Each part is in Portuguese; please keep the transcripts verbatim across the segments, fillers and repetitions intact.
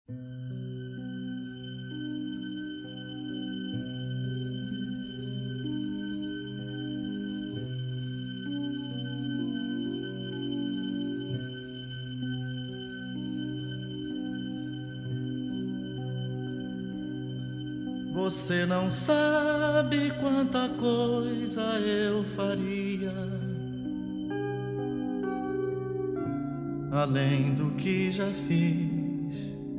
Você não sabe quanta coisa eu faria, além do que já fiz.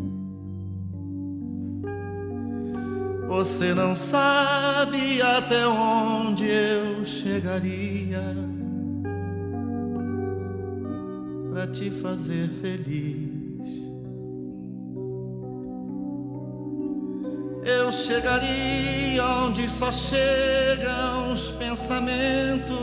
Você não sabe até onde eu chegaria pra te fazer feliz. Eu chegaria onde só chegam os pensamentos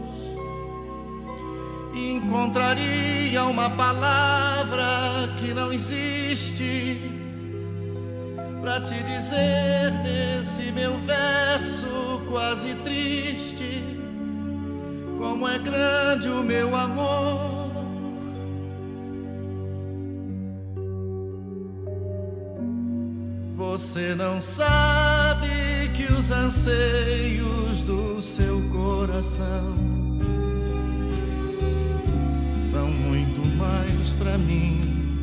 e encontraria uma palavra que não existe pra te dizer nesse meu verso quase triste como é grande o meu amor. Você não sabe que os anseios do seu coração são muito mais pra mim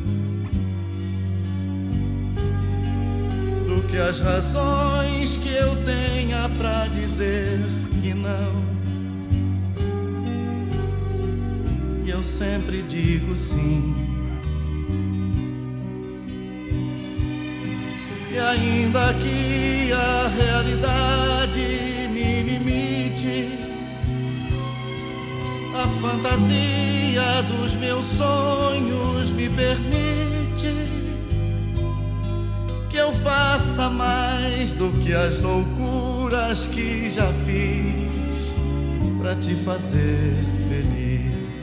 do que as razões que eu tenha pra dizer que não. E eu sempre digo sim. E ainda que a realidade me limite, a fantasia dos meus sonhos me permite que eu faça mais do que as loucuras que já fiz pra te fazer feliz.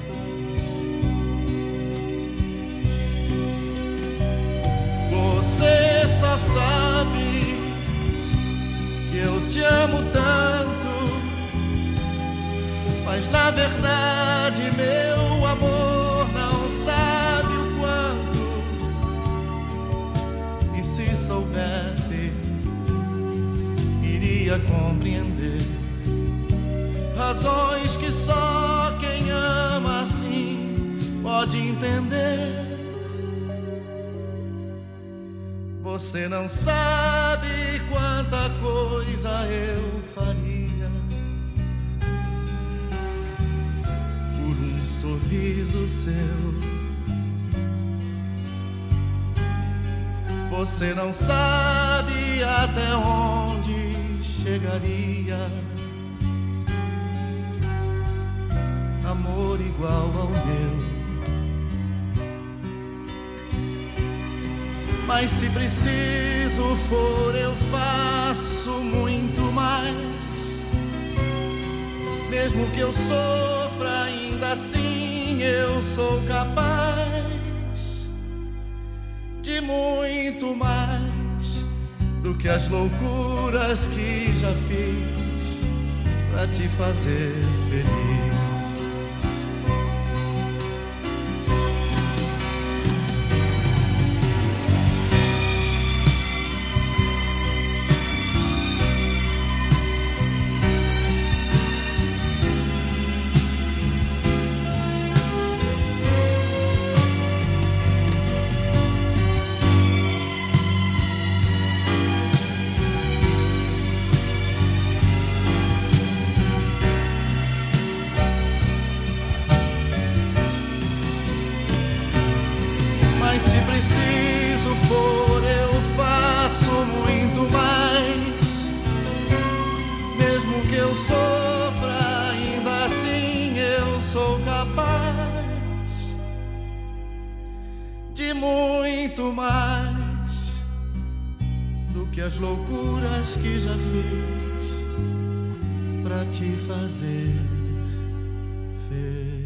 Você só sabe que eu te amo tanto, mas na verdade meu amor não sabe o quanto. E se soubesse, iria compreender razões que só quem ama assim pode entender. Você não sabe quanta coisa eu faria por um sorriso seu. Você não sabe até onde chegaria amor igual ao meu. Mas se preciso for, eu faço muito mais. Mesmo que eu sofra, ainda assim eu sou capaz de muito mais do que as loucuras que já fiz pra te fazer feliz. Mas se preciso for, eu faço muito mais. Mesmo que eu sofra, ainda assim eu sou capaz de muito mais do que as loucuras que já fiz pra te fazer feliz.